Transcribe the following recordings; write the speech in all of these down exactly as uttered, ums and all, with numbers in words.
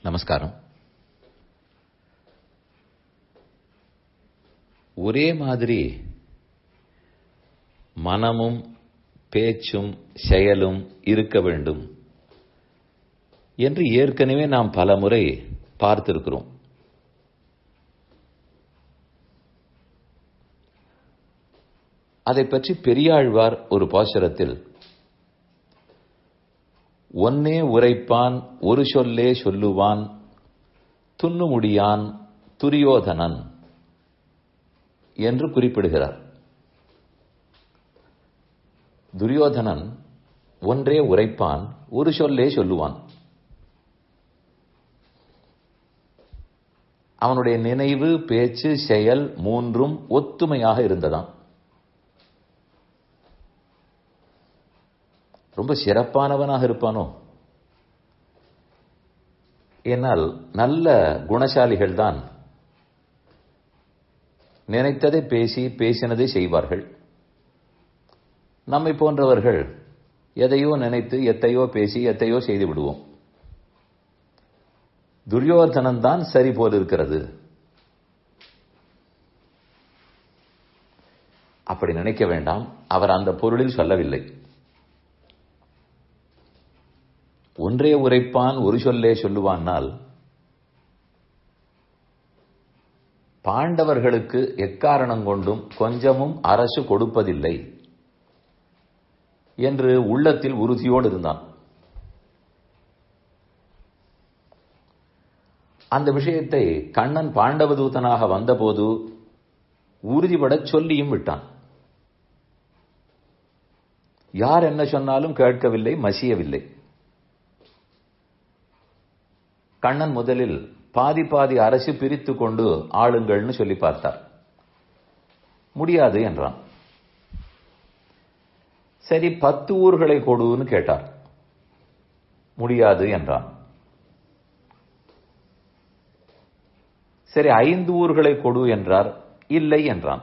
நமஸ்காரம். ஒரே மாதிரி மனமும் பேச்சும் செயலும் இருக்க வேண்டும் என்று ஏற்கனவே நாம் பல முறை பார்த்திருக்கிறோம். அதை பற்றி பெரியாழ்வார் ஒரு பாசுரத்தில், ஒன்னே உரைப்பான் ஒரு சொல்லே சொல்லுவான் துன்னுமுடியான் துரியோதனன் என்று குறிப்பிடுகிறார். துரியோதனன் ஒன்றே உரைப்பான், ஒரு சொல்லே சொல்லுவான். அவனுடைய நினைவு, பேச்சு, செயல் மூன்றும் ஒத்துமையாக இருந்ததாம். ரொம்ப சிறப்பானவனாக இருப்பானோ? ஏனால் நல்ல குணசாலிகள் தான் நினைத்ததை பேசி பேசினதை செய்வார்கள். நம்மை போன்றவர்கள் எதையோ நினைத்து எத்தையோ பேசி எத்தையோ செய்து விடுவோம். துரியோதனன் தான் சரி போல் இருக்கிறது. அப்படி நினைக்க வேண்டாம். அவர் அந்த பொருளில் சொல்லவில்லை. ஒன்றே உரைப்பான் ஒரு சொல்லே சொல்லுவானால், பாண்டவர்களுக்கு எக்காரணம் கொண்டும் கொஞ்சமும் அரசு கொடுப்பதில்லை என்று உள்ளத்தில் உறுதியோடு இருந்தான். அந்த விஷயத்தை கண்ணன் பாண்டவதூதனாக வந்தபோது உறுதிபட சொல்லியும் விட்டான். யார் என்ன சொன்னாலும் கேட்கவில்லை, மசியவில்லை. கண்ணன் முதலில் பாதி பாதி அரசு பிரித்து கொண்டு ஆளுங்கள்னு சொல்லி பார்த்தார். முடியாது என்றான். சரி, பத்து ஊர்களை கொடுன்னு கேட்டார். முடியாது என்றான். சரி, ஐந்து ஊர்களை கொடு என்றார். இல்லை என்றான்.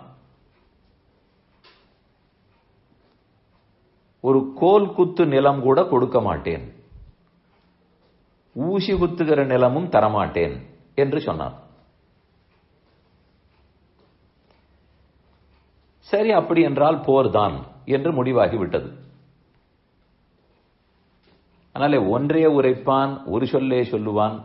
ஒரு கோல் குத்து நிலம் கூட கொடுக்க மாட்டேன், ஊசி குத்துகிற நிலமும் தரமாட்டேன் என்று சொன்னான். சரி, அப்படி என்றால் போர்தான் என்று முடிவாகிவிட்டது. அதனாலே ஒன்றே உரைப்பான் ஒரு சொல்லே சொல்லுவான்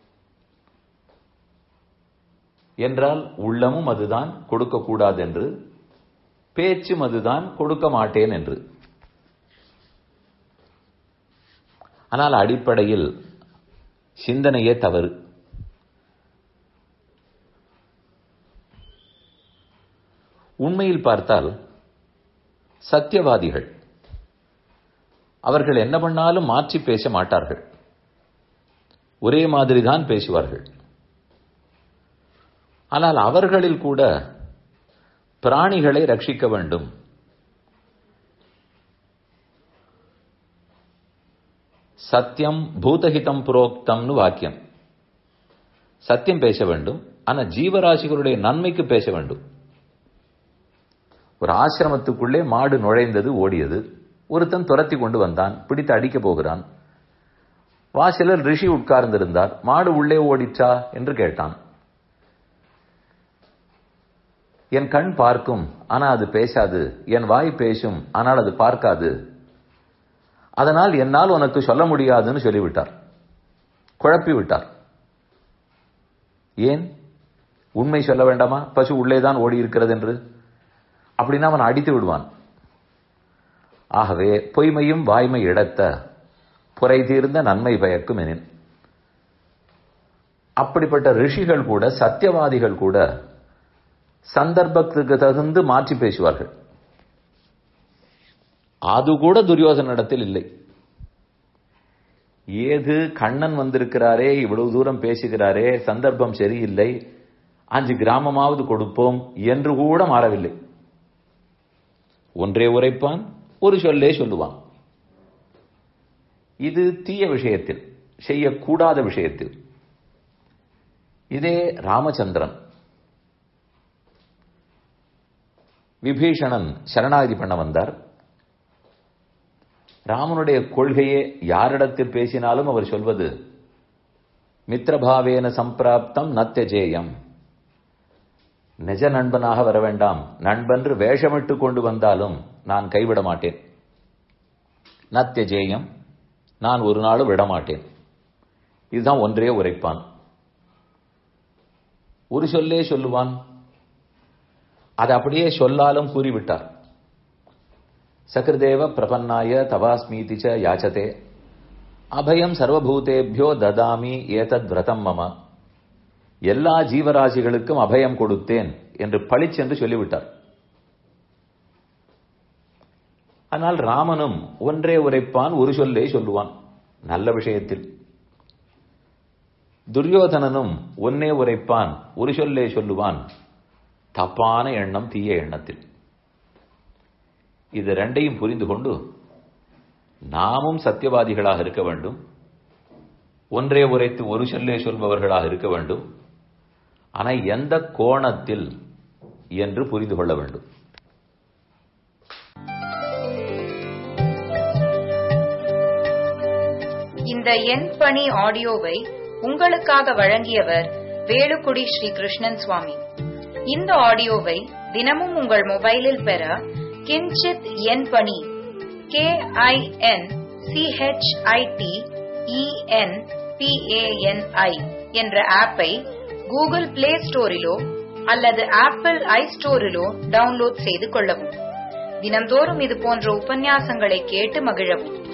என்றால் உள்ளமும் அதுதான், கொடுக்க கூடாது என்று, பேச்சும் அதுதான், கொடுக்க மாட்டேன் என்று. ஆனால் அடிப்படையில் சிந்தனையே தவறு. உண்மையில் பார்த்தால் சத்தியவாதிகள் அவர்கள் என்ன பண்ணாலும் மாற்றி பேச மாட்டார்கள். ஒரே மாதிரி தான் பேசுவார்கள். ஆனால் அவர்களில் கூட பிராணிகளை ரட்சிக்க வேண்டும், சத்தியம் பூதஹிதம் புரோக்தம்னு வாக்கியம். சத்தியம் பேச வேண்டும், ஆனா ஜீவராசிகளுடைய நன்மைக்கு பேச வேண்டும். ஒரு ஆசிரமத்துக்குள்ளே மாடு நுழைந்தது, ஓடியது. ஒருத்தன் துரத்தி கொண்டு வந்தான், பிடித்து அடிக்க போகிறான். வாசலில் ரிஷி உட்கார்ந்திருந்தார். மாடு உள்ளே ஓடிச்சா என்று கேட்டான். என் கண் பார்க்கும், ஆனா அது பேசாது. என் வாய் பேசும், ஆனால் அது பார்க்காது. அதனால் என்னால் உனக்கு சொல்ல முடியாதுன்னு சொல்லிவிட்டார். குழப்பி விட்டார். ஏன்? உண்மை சொல்ல வேண்டாமா? பசு உள்ளேதான் ஓடி இருக்கிறது என்று. அப்படின்னா அவன் அடித்து விடுவான். ஆகவே பொய்மையும் வாய்மை இடத்த புரை தீர்ந்த நன்மை பயக்கும் எனின். அப்படிப்பட்ட ரிஷிகள் கூட, சத்தியவாதிகள் கூட சந்தர்ப்பத்துக்கு தகுந்து மாற்றி பேசுவார்கள். அது கூட துரியோதனிடத்தில் இல்லை. ஏது கண்ணன் வந்திருக்கிறாரே, இவ்வளவு தூரம் பேசுகிறாரே, சந்தர்ப்பம் சரியில்லை, அஞ்சு கிராமமாவது கொடுப்போம் என்று கூட மாறவில்லை. ஒன்றே உரைப்பான் ஒரு சொல்லே சொல்லுவான். இது தீய விஷயத்தில், செய்யக்கூடாத விஷயத்தில். இதே ராமச்சந்திரன், விபீஷணன் சரணாகதி பண்ண வந்தார். ராமனுடைய கொள்கையே யாரிடத்தில் பேசினாலும் அவர் சொல்வது, மித்ரபாவேன சம்பிராப்தம் நத்யஜேயம். நிஜ நண்பனாக வர வேண்டாம், நண்பன்று வேஷமிட்டு கொண்டு வந்தாலும் நான் கைவிட மாட்டேன். நத்யஜேயம், நான் ஒரு நாளும் விடமாட்டேன். இதுதான் ஒன்றே உரைப்பான். ஒரு சொல்லே சொல்லுவான். அது அப்படியே சொல்லாலும் கூறிவிட்டார். சகிருதேவ பிரபன்னாய தவாஸ்மீதி ச யாச்சதே அபயம் சர்வபூதேபியோ ததாமி ஏதத் விரதம் மம. எல்லா ஜீவராசிகளுக்கும் அபயம் கொடுத்தேன் என்று பளிச்சென்று சொல்லிவிட்டார். ஆனால் ராமனும் ஒன்றே உரைப்பான், ஒரு சொல்லே சொல்லுவான் நல்ல விஷயத்தில். துரியோதனனும் ஒன்னே உரைப்பான், ஒரு சொல்லே சொல்லுவான் தப்பான எண்ணம், தீய எண்ணத்தில். இது ரெண்டையும் புரிந்து கொண்டு நாமும் சத்தியவாதிகளாக இருக்க வேண்டும், ஒன்றே உரைத்து ஒரு சொல்லே சொல்பவர்களாக இருக்க வேண்டும். ஆனால் எந்த கோணத்தில் என்று புரிந்து கொள்ள வேண்டும். இந்த என் பணி ஆடியோவை உங்களுக்காக வழங்கியவர் வேலுக்குடி ஸ்ரீ கிருஷ்ணன் சுவாமி. இந்த ஆடியோவை தினமும் உங்கள் மொபைலில் பெற கிஞ்சித் என் பணி கே ஐ என் சிஹெச்ஐடி இஎன் பிஏஎன்ஐ என்ற ஆப்பை கூகுள் பிளே ஸ்டோரிலோ அல்லது ஆப்பிள் ஐ ஸ்டோரிலோ டவுன்லோட் செய்து கொள்ளவும். தினந்தோறும் இது போன்ற உபன்யாசங்களை கேட்டு மகிழவும்.